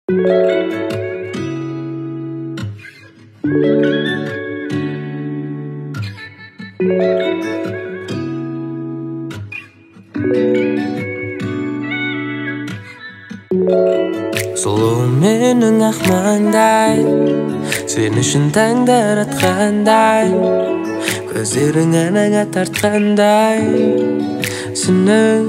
Сұлу менің ақ маңдай, сен үшін таңды аратқандай, көздерің анаңа тартқандай. Сенің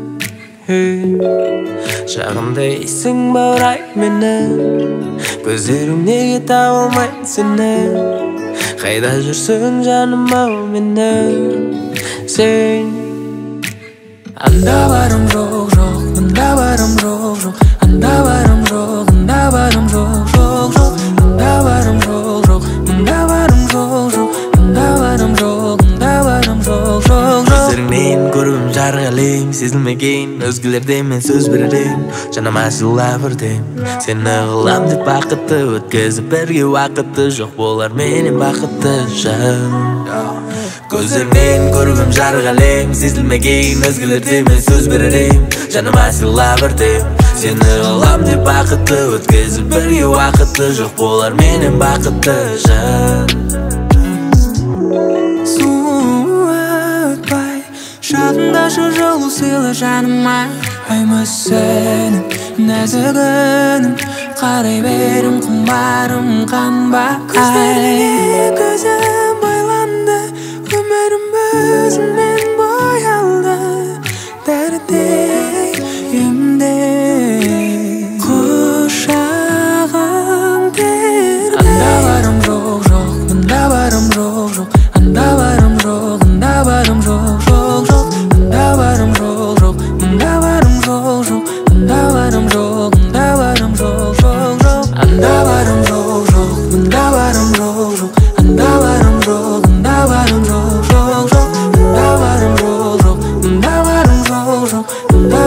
жағымдайсың баурай мені, көздерің неге таба алмайды сені. Қайда жүрсің жаным ау менің, сен. Анда барым жоқ жоқ, мында барым жоқ жоқ, анда барым жоқ, анда барым жоқ жоқ жоқ, анда барым жоқ жоқ, мында барым жоқ жоқ, анда барым жоқ, анда барым жоқ жоқ жоқ. Көздеріңнен көріп жарық әлем, сезілмеген өзгелерден мен сөз беререм, жаныма сыйла бірден. Сені қылам деп бақытты өткізіп бірге уақытты, жоқ болар менен бақытты жан. Көздеріңнен көріп жарық әлем, сезілмеген өзгелерден мен сөз беререм, жаныма сыйла бірден. Сені қылам деп бақытты өткізіп бірге уақытты, жоқ болар менен бақытты жан. Суытпай шағындашы жолу сыйлы жаныма, аймыз сенің нәзігінің, қарай берім құмарым қанбақай. Көзім байланды, өмірім өзіңмен боялды, дәрідей емде құшағың терді. Анда барым жоқ жоқ, мында барым жоқ жоқ, анда барым жоқ, анда барым жоқ жоқ жоқ, анда барым жоқ жоқ, мында барым жоқ жоқ, анда барым жоқ, анда барым жоқ жоқ жоқ, анда барым жоқ жоқ, мында барым жоқ жоқ, анда барым жоқ, анда барым жоқ жоқ жоқ, анда барым жоқ жоқ, мында барым жоқ жоқ, анда